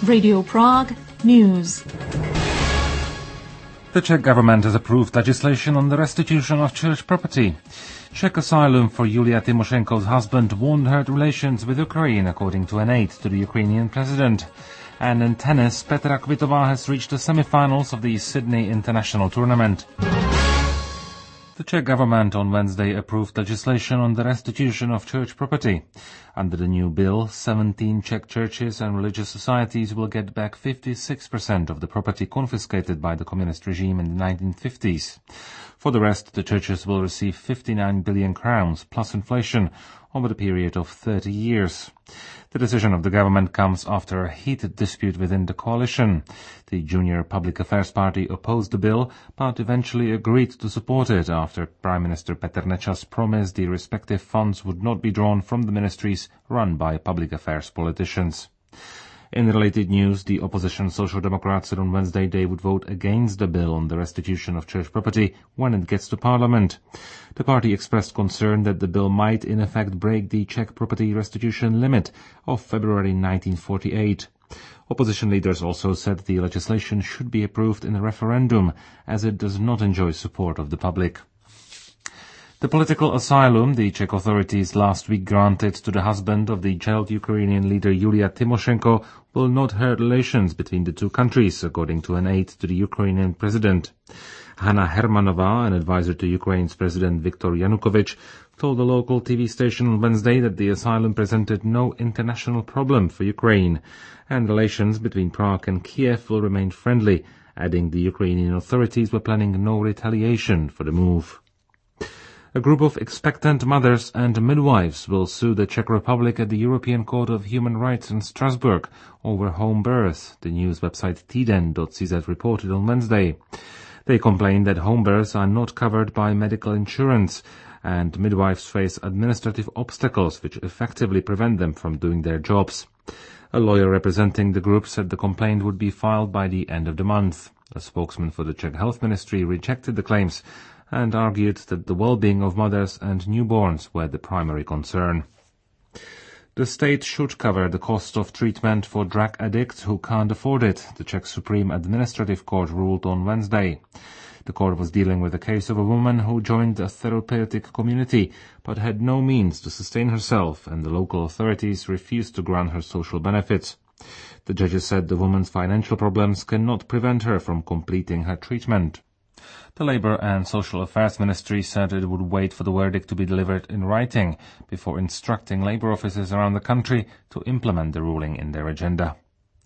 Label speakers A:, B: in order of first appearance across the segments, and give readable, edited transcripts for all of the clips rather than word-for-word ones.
A: Radio Prague News.
B: The Czech government has approved legislation on the restitution of church property. Czech asylum for Yulia Tymoshenko's husband won't hurt relations with Ukraine, according to an aide to the Ukrainian president. And in tennis, Petra Kvitova has reached the semi-finals of the Sydney International Tournament. The Czech government on Wednesday approved legislation on the restitution of church property. Under the new bill, 17 Czech churches and religious societies will get back 56% of the property confiscated by the communist regime in the 1950s. For the rest, the churches will receive 59 billion crowns plus inflation over the period of 30 years. The decision of the government comes after a heated dispute within the coalition. The Junior Public Affairs Party opposed the bill, but eventually agreed to support it after Prime Minister Petr Nečas promised the respective funds would not be drawn from the ministries run by public affairs politicians. In related news, the opposition Social Democrats said on Wednesday they would vote against the bill on the restitution of church property when it gets to Parliament. The party expressed concern that the bill might in effect break the Czech property restitution limit of February 1948. Opposition leaders also said the legislation should be approved in a referendum, as it does not enjoy support of the public. The political asylum the Czech authorities last week granted to the husband of the jailed Ukrainian leader Yulia Tymoshenko will not hurt relations between the two countries, according to an aide to the Ukrainian president. Hanna Hermanova, an advisor to Ukraine's President Viktor Yanukovych, told the local TV station on Wednesday that the asylum presented no international problem for Ukraine, and relations between Prague and Kiev will remain friendly, adding the Ukrainian authorities were planning no retaliation for the move. A group of expectant mothers and midwives will sue the Czech Republic at the European Court of Human Rights in Strasbourg over home birth, the news website Týden.cz reported on Wednesday. They complain that home births are not covered by medical insurance, and midwives face administrative obstacles which effectively prevent them from doing their jobs. A lawyer representing the group said the complaint would be filed by the end of the month. A spokesman for the Czech Health Ministry rejected the claims and argued that the well-being of mothers and newborns were the primary concern. The state should cover the cost of treatment for drug addicts who can't afford it, the Czech Supreme Administrative Court ruled on Wednesday. The court was dealing with a case of a woman who joined a therapeutic community but had no means to sustain herself, and the local authorities refused to grant her social benefits. The judges said the woman's financial problems cannot prevent her from completing her treatment. The Labour and Social Affairs Ministry said it would wait for the verdict to be delivered in writing before instructing labour offices around the country to implement the ruling in their agenda.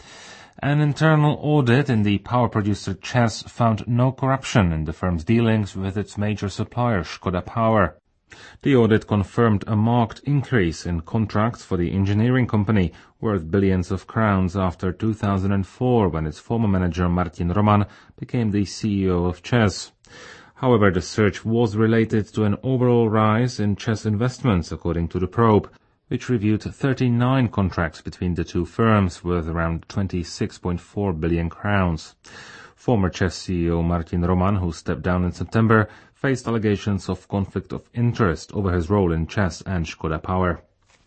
B: An internal audit in the power producer ČEZ found no corruption in the firm's dealings with its major supplier, Škoda Power. The audit confirmed a marked increase in contracts for the engineering company worth billions of crowns after 2004, when its former manager Martin Roman became the CEO of ČEZ. However, the search was related to an overall rise in ČEZ investments, according to the probe, which reviewed 39 contracts between the two firms worth around 26.4 billion crowns. Former ČEZ CEO Martin Roman, who stepped down in September, faced allegations of conflict of interest over his role in ČEZ and Škoda Power.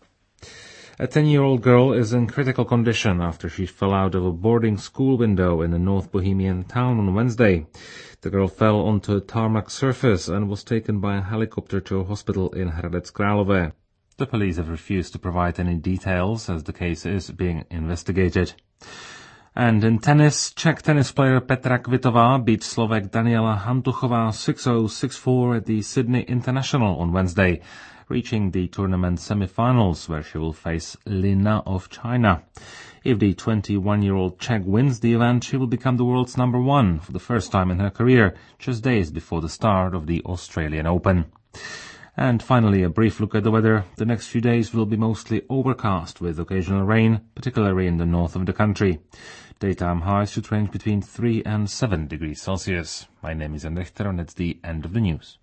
B: A 10-year-old girl is in critical condition after she fell out of a boarding school window in a North Bohemian town on Wednesday. The girl fell onto a tarmac surface and was taken by a helicopter to a hospital in Hradec Králové. The police have refused to provide any details as the case is being investigated. And in tennis, Czech tennis player Petra Kvitova beat Slovak Daniela Hantuchová 6-0, 6-4 at the Sydney International on Wednesday, reaching the tournament semi-finals where she will face Lina of China. If the 21-year-old Czech wins the event, she will become the world's number one for the first time in her career, just days before the start of the Australian Open. And finally, a brief look at the weather. The next few days will be mostly overcast with occasional rain, particularly in the north of the country. Daytime highs should range between 3 and 7 degrees Celsius. My name is Jan Richter, and it's the end of the news.